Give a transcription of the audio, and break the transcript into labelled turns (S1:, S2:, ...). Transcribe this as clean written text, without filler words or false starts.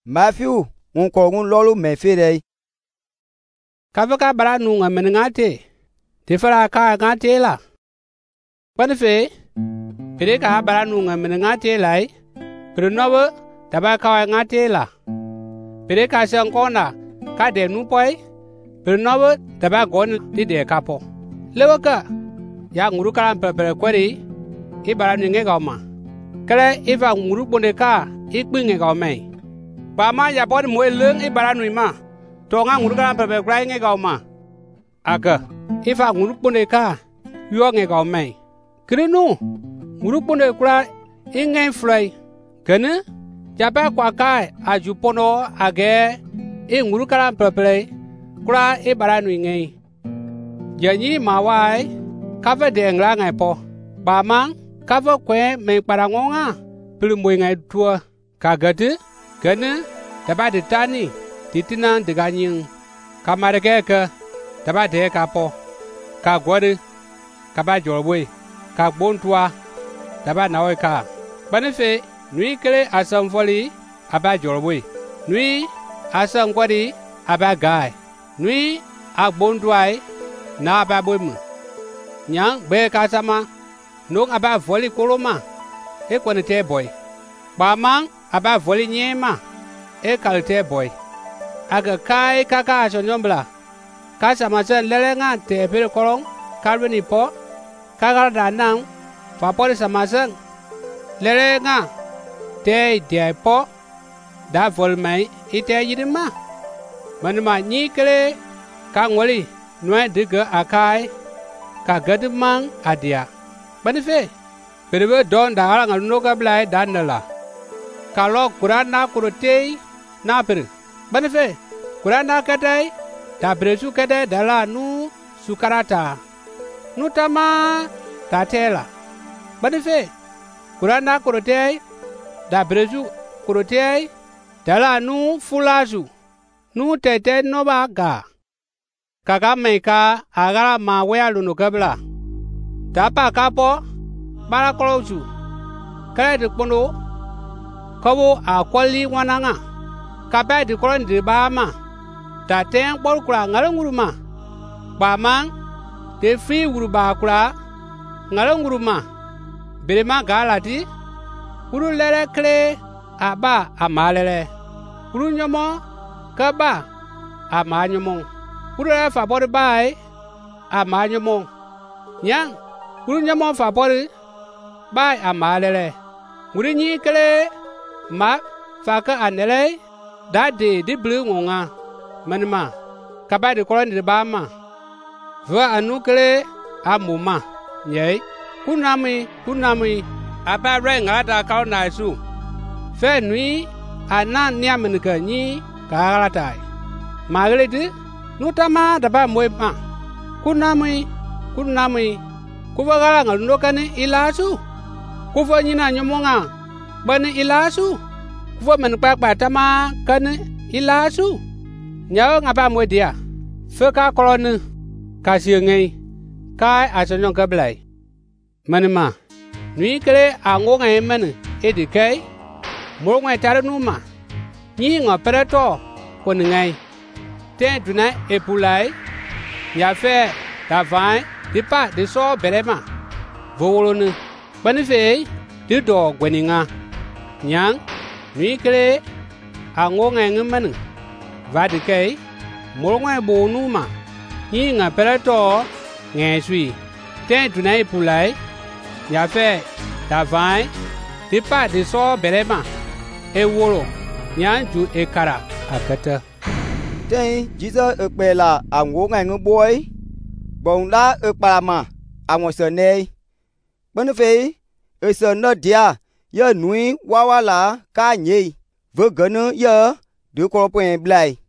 S1: Matthew ngun ko ngun lolu me fe dai
S2: ka fa ka bara nu nga men ngate te fara ka ngate la ban fe pere ka bara nu nga men ngate lai pere no ba ta ba ka ngate la pere ka sang ko na ka de nu poi pere no ba ta ba gon ti de ka po lewa ka ya nguru karam pere kwari i bara nu nge ga ma kale i va nguru bonde ka i kpi nge ga mai ba ma ya bod mo leng i bara nu ma to nga nguru karam pere kwai nge ga ma aga i va nguru bonde ka yo nge ga mai krinu nguru bonde kra i nge flai kene ya ba kwa kai a ju pono age i nguru karam pere kra i bara nu nge ya ni ma wai ka va de ngla ngai po ba mang ka va kwe me para ngonga pelu mo ngai tua ka gade kene ta ba de tani titina de ganyin ka mare ke ta ba de ka po ka gode ka ba jorwe ka bon tua ta ba na ka bane fe nui kele asam foli aba jorwe nui asam kwadi aba gai nui a bon tuai na aba boimu nyang be ka sama nok aba voli koloma e kwani te boy ba mang aba voli nyema e kalte boy aga kai kaka so nyombla ka sama sen lele nga te pe kolong kalweni po kaka da nang fa po sama sen lele nga te de po da vol mai ite yidima manima ni kele ka ngoli noe de ga akai ka gadmang adia bani fe perbe don da ala ngal no ga blai danala ka lo kuran na kurote na per bani fe kuran na kadai da bresu kadai dala nu sukarata nu tama tatela bani fe kuran na kurote da bresu kurote dala nu fulazu nu tete no ba ga kaka meka agara ma wea lunu kabla tapa kapo bara kolosu kare de pono kobo akwali wananga kabe de kolon de ba ma ta ten bol kula ngalanguru ma ba mang de fi guru ba kula ngalanguru ma bere ma galati uru lere kle aba amalele uru nyomo kaba amanyomo uru fa bor bai amanyomo nyang uru nyomo fa bor bai amalele uru nyi kle ma fa ka anele da de blu ngonga manma kaba de kolon de ba ma va anu kle amuma nyei kunami aba renga da ka na su fe nui ana niamenka nyi ka galatai magreti nutama daba moy ma kunami kuva gala ngal ndokani ilasu kuva nyina nyomonga bani ilasu kuva men kpa tama kani ilasu nyaw ngapa moy dia feka kolonu kasiengei kai asonyon kablai manima nui kele angonga emen edikai morongwa tarunuma nyi ngo preto koningai te duna epulai ya fe da vai di pa di so berema volonu banife di do gweninga nyang nui kele angonga ngemen va di kai morongwa bonuma nyi nga preto ngesui te duna epulai ya fe da vai di pa di so berema e woro nyan ju e kara akata
S1: ten Jesus ekpela ango ngai ngboy bon la ekpama ango sene bani fe e sene dia ye nui wawala ka nyi ve ganu ye de ko point blai